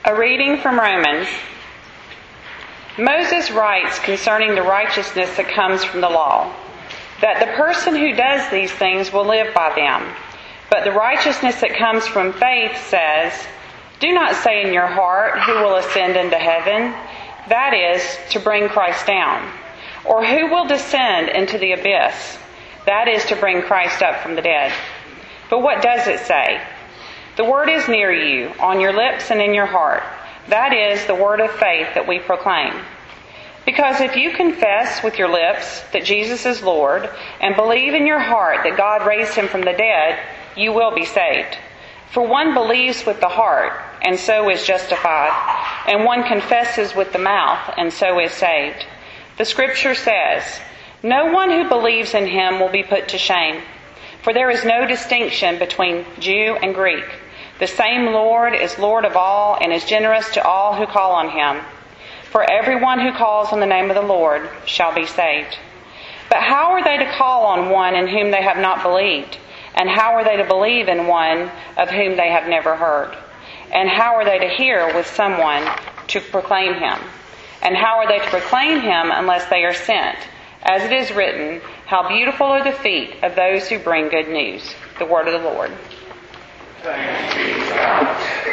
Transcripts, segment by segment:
A reading from Romans. Moses writes concerning the righteousness that comes from the law, that the person who does these things will live by them. But the righteousness that comes from faith says, "Do not say in your heart, who will ascend into heaven? That is, to bring Christ down. Or who will descend into the abyss? That is, to bring Christ up from the dead." But what does it say? The word is near you, on your lips and in your heart. That is the word of faith that we proclaim. Because if you confess with your lips that Jesus is Lord, and believe in your heart that God raised him from the dead, you will be saved. For one believes with the heart, and so is justified, and one confesses with the mouth, and so is saved. The Scripture says, "No one who believes in him will be put to shame. For there is no distinction between Jew and Greek. The same Lord is Lord of all and is generous to all who call on him. For everyone who calls on the name of the Lord shall be saved." But how are they to call on one in whom they have not believed? And how are they to believe in one of whom they have never heard? And how are they to hear with someone to proclaim him? And how are they to proclaim him unless they are sent? As it is written, "How beautiful are the feet of those who bring good news." The word of the Lord. Thanks be to God.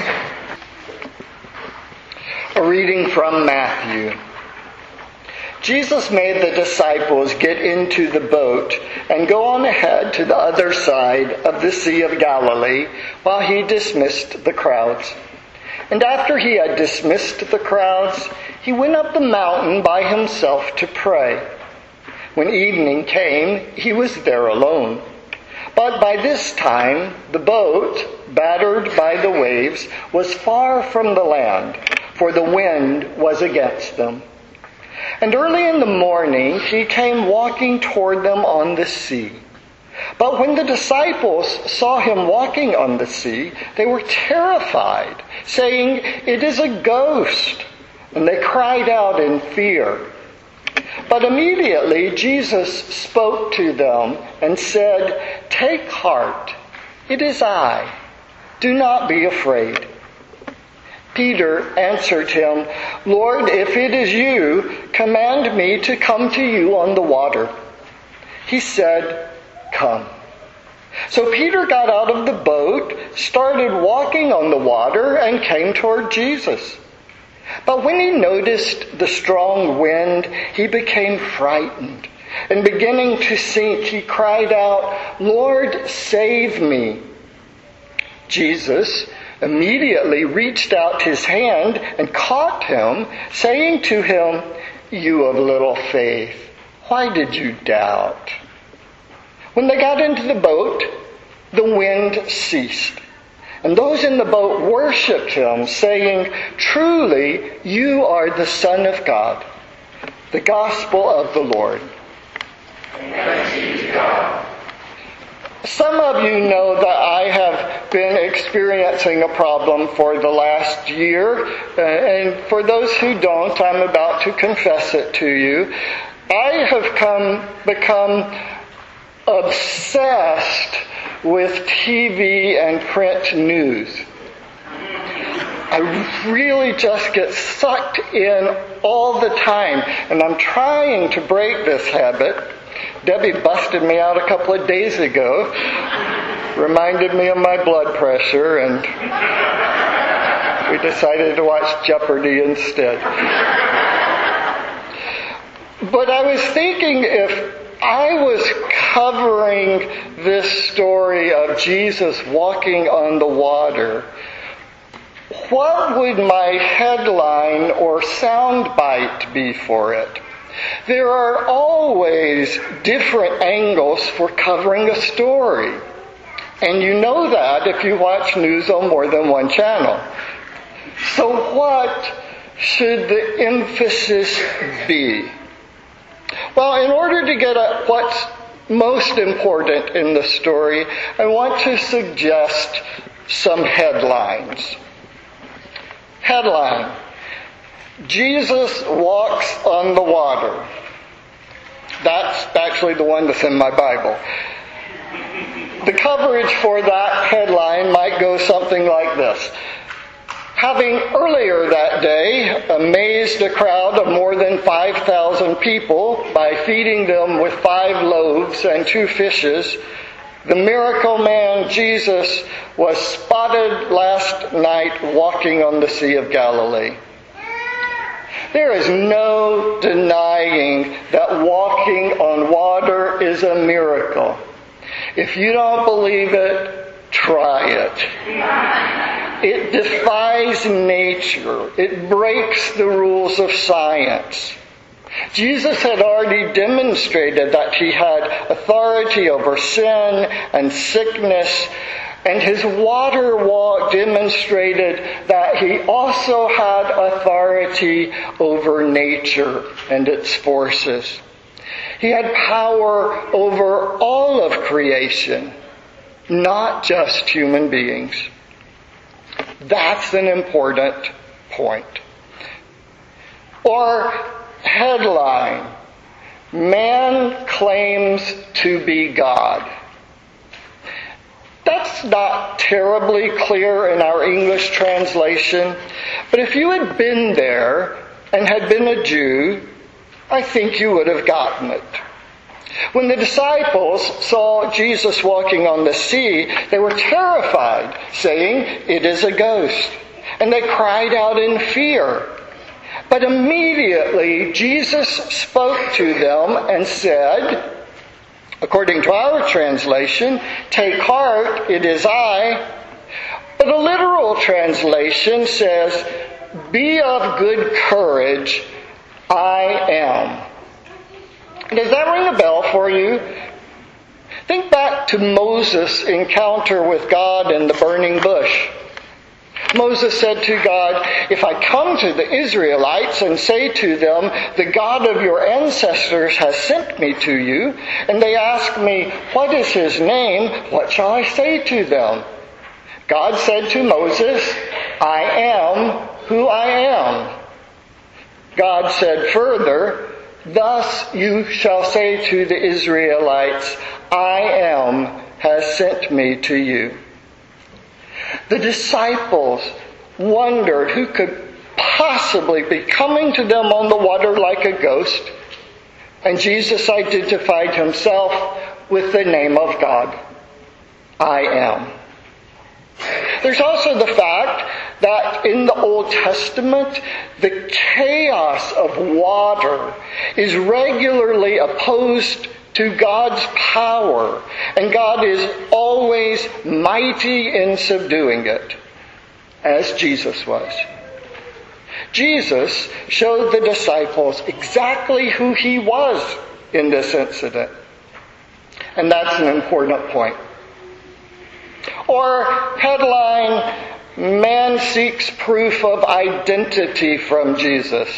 A reading from Matthew. Jesus made the disciples get into the boat and go on ahead to the other side of the Sea of Galilee while he dismissed the crowds. And after he had dismissed the crowds, he went up the mountain by himself to pray. When evening came, he was there alone. But by this time, the boat, battered by the waves, was far from the land, for the wind was against them. And early in the morning, he came walking toward them on the sea. But when the disciples saw him walking on the sea, they were terrified, saying, "It is a ghost." And they cried out in fear. But immediately Jesus spoke to them and said, "Take heart, it is I. Do not be afraid." Peter answered him, "Lord, if it is you, command me to come to you on the water." He said, "Come." So Peter got out of the boat, started walking on the water, and came toward Jesus. But when he noticed the strong wind, he became frightened. And beginning to sink, he cried out, "Lord, save me." Jesus immediately reached out his hand and caught him, saying to him, "You of little faith, why did you doubt?" When they got into the boat, the wind ceased. And those in the boat worshipped him, saying, "Truly, you are the Son of God." The Gospel of the Lord. Thanks be to God. Some of you know that I have been experiencing a problem for the last year. And for those who don't, I'm about to confess it to you. I have become obsessed with TV and print news. I really just get sucked in all the time, and I'm trying to break this habit. Debbie busted me out a couple of days ago, reminded me of my blood pressure, and we decided to watch Jeopardy instead. But I was thinking, if I was covering this story of Jesus walking on the water, what would my headline or soundbite be for it? There are always different angles for covering a story. And you know that if you watch news on more than one channel. So what should the emphasis be? Well, in order to get at what's most important in the story, I want to suggest some headlines. Headline: Jesus walks on the water. That's actually the one that's in my Bible. The coverage for that headline might go something like this: Having earlier that day amazed a crowd of more than 5,000 people by feeding them with 5 loaves and 2 fishes, the miracle man Jesus was spotted last night walking on the Sea of Galilee. There is no denying that walking on water is a miracle. If you don't believe it, try it. It defies nature. It breaks the rules of science. Jesus had already demonstrated that he had authority over sin and sickness, and his water walk demonstrated that he also had authority over nature and its forces. He had power over all of creation, not just human beings. That's an important point. Or headline, man claims to be God. That's not terribly clear in our English translation, but if you had been there and had been a Jew, I think you would have gotten it. When the disciples saw Jesus walking on the sea, they were terrified, saying, "It is a ghost." And they cried out in fear. But immediately Jesus spoke to them and said, according to our translation, "Take heart, it is I." But a literal translation says, "Be of good courage, I am." Does that ring a bell for you? Think back to Moses' encounter with God in the burning bush. Moses said to God, "If I come to the Israelites and say to them, 'The God of your ancestors has sent me to you,' and they ask me, 'What is his name?' what shall I say to them?" God said to Moses, "I am who I am." God said further, "Thus you shall say to the Israelites, 'I am has sent me to you.'" The disciples wondered who could possibly be coming to them on the water like a ghost, and Jesus identified himself with the name of God, "I am." There's also the fact that in the Old Testament, the chaos of water is regularly opposed to God's power, and God is always mighty in subduing it, as Jesus was. Jesus showed the disciples exactly who he was in this incident, and that's an important point. Or headline, "Man seeks proof of identity from Jesus."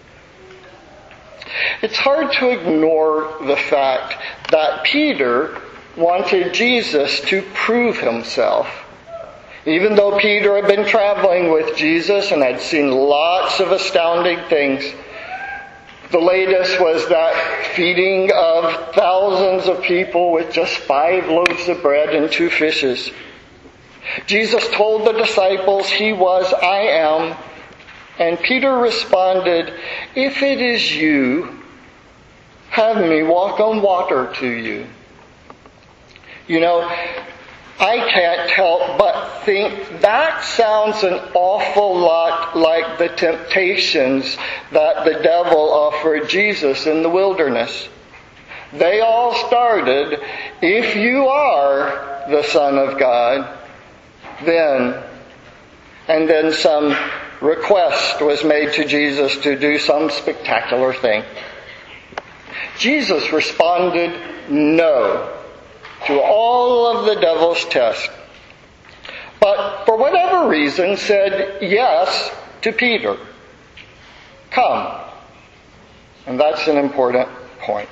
It's hard to ignore the fact that Peter wanted Jesus to prove himself. Even though Peter had been traveling with Jesus and had seen lots of astounding things, the latest was that feeding of thousands of people with just 5 loaves of bread and 2 fishes. Jesus told the disciples he was "I am," and Peter responded, "If it is you, have me walk on water to you." You know, I can't help but think that sounds an awful lot like the temptations that the devil offered Jesus in the wilderness. They all started, "If you are the Son of God, then," and then some request was made to Jesus to do some spectacular thing. Jesus responded no to all of the devil's tests, but for whatever reason said yes to Peter. Come. And that's an important point.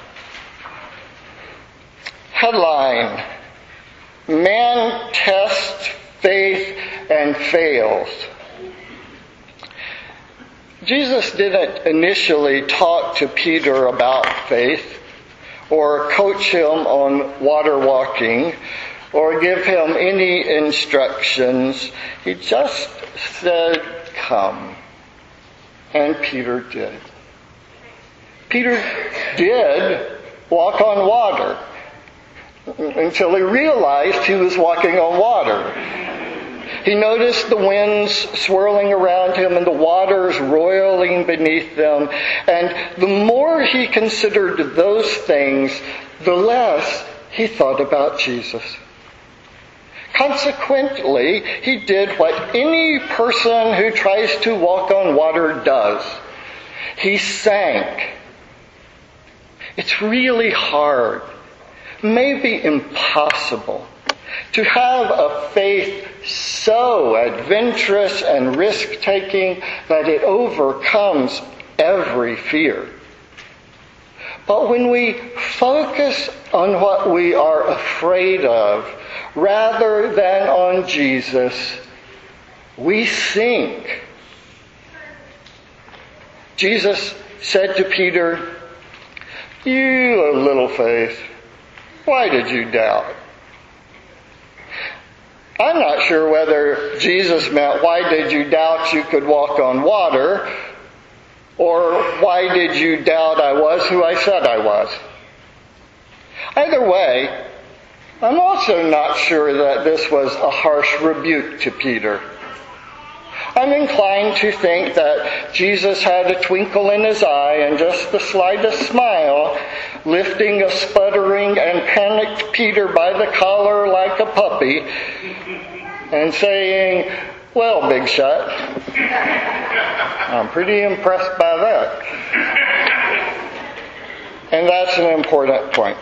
Headline, "Man tests faith and fails." Jesus didn't initially talk to Peter about faith, or coach him on water walking, or give him any instructions. He just said, come. And Peter did. Peter did walk on water until he realized he was walking on water. He noticed the winds swirling around him and the waters roiling beneath them. And the more he considered those things, the less he thought about Jesus. Consequently, he did what any person who tries to walk on water does. He sank. It's really hard, maybe impossible, to have a faith so adventurous and risk-taking that it overcomes every fear. But when we focus on what we are afraid of rather than on Jesus, we sink. Jesus said to Peter, "You of little faith, why did you doubt?" I'm not sure whether Jesus meant, "Why did you doubt you could walk on water?" or "Why did you doubt I was who I said I was?" Either way, I'm also not sure that this was a harsh rebuke to Peter. I'm inclined to think that Jesus had a twinkle in his eye and just the slightest smile, lifting a sputtering and panicked Peter by the collar like a puppy and saying, "Well, big shot, I'm pretty impressed by that." And that's an important point.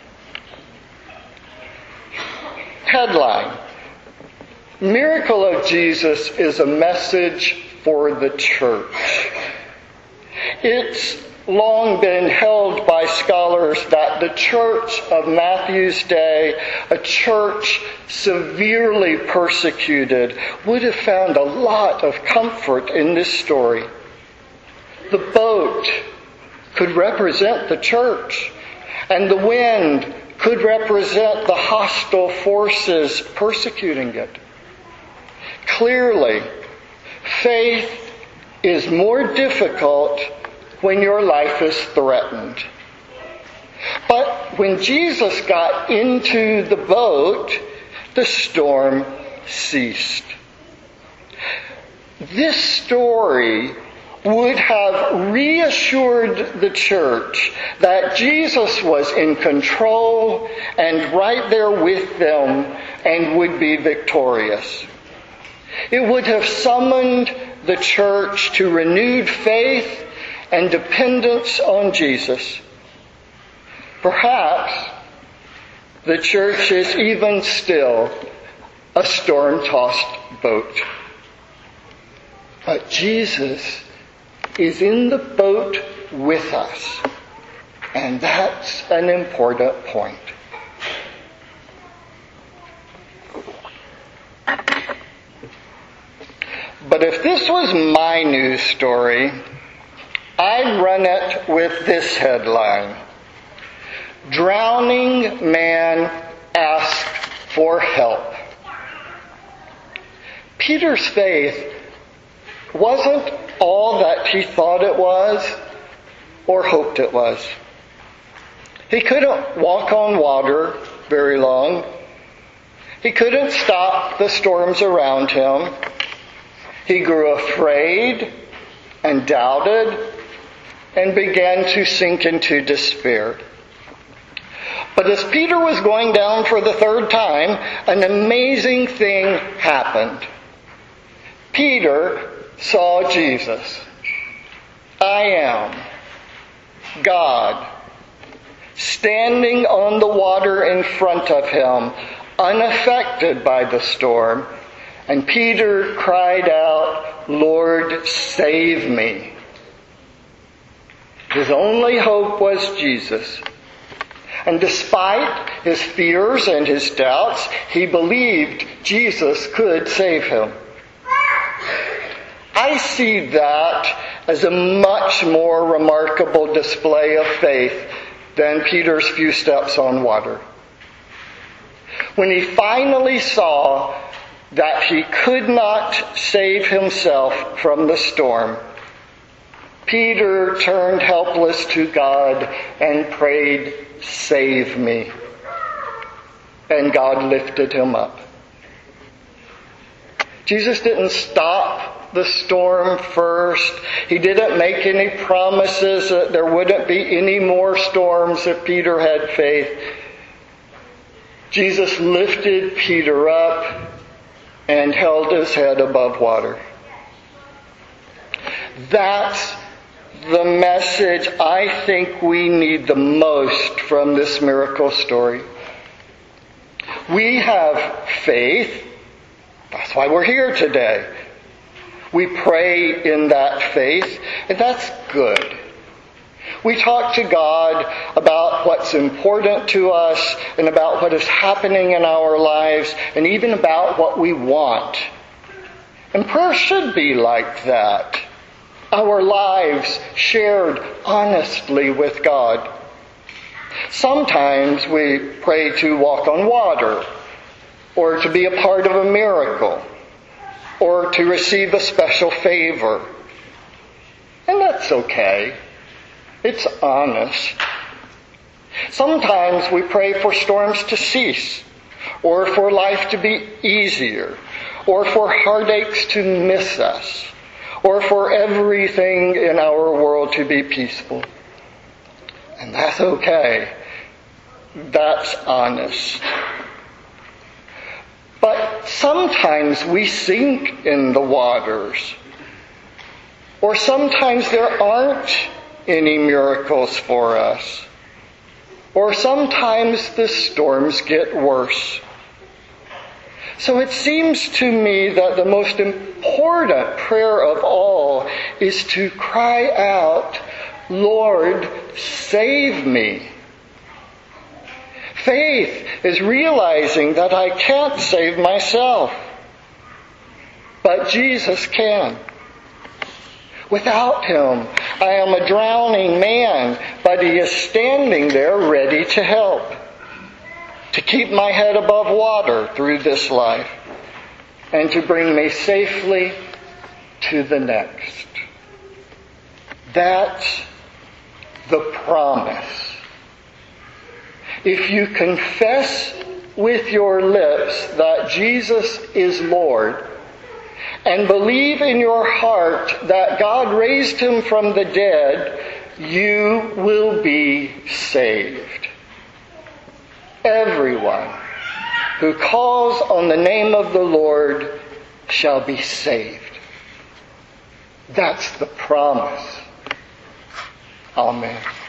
Headline: Miracle of Jesus is a message for the church. It's long been held by scholars that the church of Matthew's day, a church severely persecuted, would have found a lot of comfort in this story. The boat could represent the church, and the wind could represent the hostile forces persecuting it. Clearly, faith is more difficult when your life is threatened. But when Jesus got into the boat, the storm ceased. This story would have reassured the church that Jesus was in control and right there with them and would be victorious. It would have summoned the church to renewed faith and dependence on Jesus. Perhaps the church is even still a storm-tossed boat. But Jesus is in the boat with us. And that's an important point. But if this was my news story, I'd run it with this headline: Drowning man asked for help. Peter's faith wasn't all that he thought it was or hoped it was. He couldn't walk on water very long. He couldn't stop the storms around him. He grew afraid and doubted and began to sink into despair. But as Peter was going down for the third time, an amazing thing happened. Peter saw Jesus. I am God, standing on the water in front of him, unaffected by the storm. And Peter cried out, "Lord, save me." His only hope was Jesus. And despite his fears and his doubts, he believed Jesus could save him. I see that as a much more remarkable display of faith than Peter's few steps on water. When he finally saw that he could not save himself from the storm, Peter turned helpless to God and prayed, "Save me." And God lifted him up. Jesus didn't stop the storm first. He didn't make any promises that there wouldn't be any more storms if Peter had faith. Jesus lifted Peter up and held his head above water. That's the message I think we need the most from this miracle story. We have faith. That's why we're here today. We pray in that faith, and that's good. We talk to God about what's important to us and about what is happening in our lives and even about what we want. And prayer should be like that. Our lives shared honestly with God. Sometimes we pray to walk on water, or to be a part of a miracle, or to receive a special favor. And that's okay. It's honest. Sometimes we pray for storms to cease, or for life to be easier, or for heartaches to miss us, or for everything in our world to be peaceful. And that's okay. That's honest. But sometimes we sink in the waters. Or sometimes there aren't any miracles for us. Or sometimes the storms get worse. So it seems to me that the most important prayer of all is to cry out, "Lord, save me." Faith is realizing that I can't save myself, but Jesus can. Without him, I am a drowning man, but he is standing there ready to help, to keep my head above water through this life, and to bring me safely to the next. That's the promise. If you confess with your lips that Jesus is Lord, and believe in your heart that God raised him from the dead, you will be saved. Everyone who calls on the name of the Lord shall be saved. That's the promise. Amen.